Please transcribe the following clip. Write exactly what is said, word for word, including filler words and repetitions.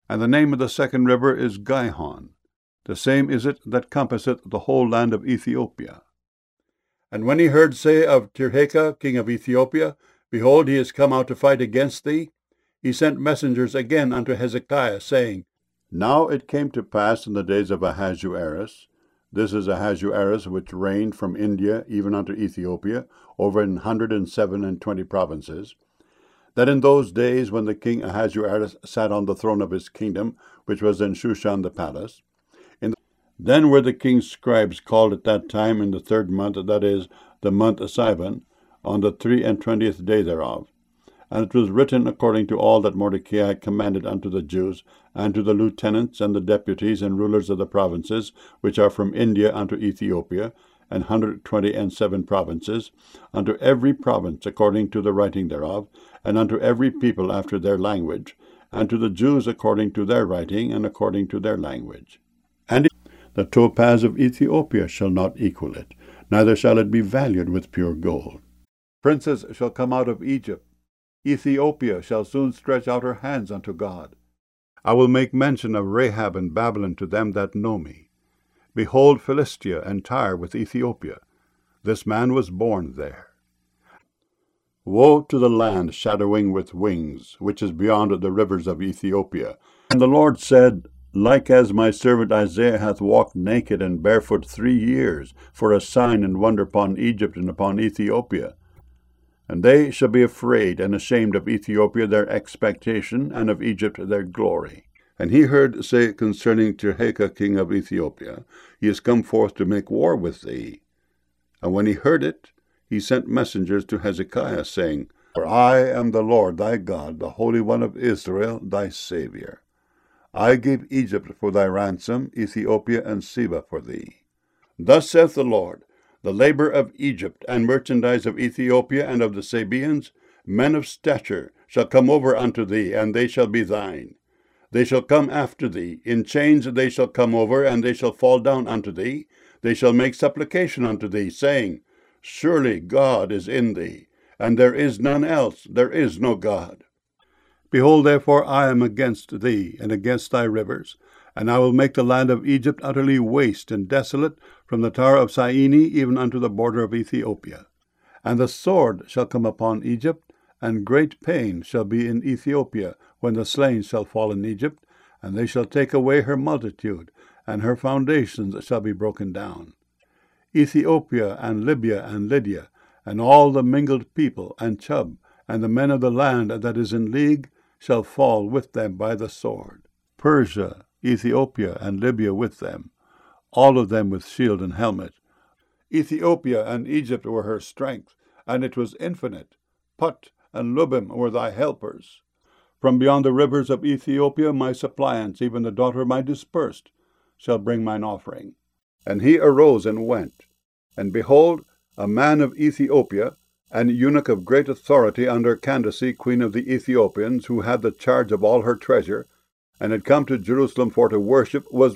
And the name of the second river is Gihon. The same is it that compasseth the whole land of Ethiopia. And when he heard say of Tirhakah, king of Ethiopia, Behold, he is come out to fight against thee, he sent messengers again unto Hezekiah, saying, Now it came to pass in the days of Ahasuerus, this is Ahasuerus which reigned from India even unto Ethiopia, over an hundred and seven and twenty provinces, that in those days when the king Ahasuerus sat on the throne of his kingdom, which was in Shushan the palace, in the, then were the king's scribes called at that time in the third month, that is, the month of Sivan, on the three and twentieth day thereof. And it was written according to all that Mordecai commanded unto the Jews, and to the lieutenants and the deputies and rulers of the provinces, which are from India unto Ethiopia, an hundred twenty and seven provinces, unto every province according to the writing thereof, and unto every people after their language, and to the Jews according to their writing and according to their language. And the topaz of Ethiopia shall not equal it, neither shall it be valued with pure gold. Princes shall come out of Egypt. Ethiopia shall soon stretch out her hands unto God. I will make mention of Rahab and Babylon to them that know me. Behold, Philistia and Tyre with Ethiopia. This man was born there. Woe to the land shadowing with wings, which is beyond the rivers of Ethiopia. And the Lord said, Like as my servant Isaiah hath walked naked and barefoot three years, for a sign and wonder upon Egypt and upon Ethiopia. And they shall be afraid and ashamed of Ethiopia their expectation, and of Egypt their glory. And he heard say concerning Tirhakah king of Ethiopia, He is come forth to make war with thee. And when he heard it, he sent messengers to Hezekiah, saying, For I am the Lord thy God, the Holy One of Israel, thy Saviour. I gave Egypt for thy ransom, Ethiopia and Seba for thee. Thus saith the Lord, The labor of Egypt, and merchandise of Ethiopia and of the Sabeans, men of stature, shall come over unto thee, and they shall be thine. They shall come after thee, in chains they shall come over, and they shall fall down unto thee. They shall make supplication unto thee, saying, Surely God is in thee, and there is none else, there is no God. Behold, therefore, I am against thee, and against thy rivers, and I will make the land of Egypt utterly waste and desolate, from the tower of Syene even unto the border of Ethiopia. And the sword shall come upon Egypt, and great pain shall be in Ethiopia, when the slain shall fall in Egypt, and they shall take away her multitude, and her foundations shall be broken down. Ethiopia and Libya and Lydia, and all the mingled people, and Chub, and the men of the land that is in league, shall fall with them by the sword. Persia, Ethiopia, and Libya with them, all of them with shield and helmet. Ethiopia and Egypt were her strength, and it was infinite. Put and Lubim were thy helpers. From beyond the rivers of Ethiopia my suppliants, even the daughter of my dispersed, shall bring mine offering. And he arose and went. And behold, a man of Ethiopia, an eunuch of great authority under Candace, queen of the Ethiopians, who had the charge of all her treasure, and had come to Jerusalem for to worship, was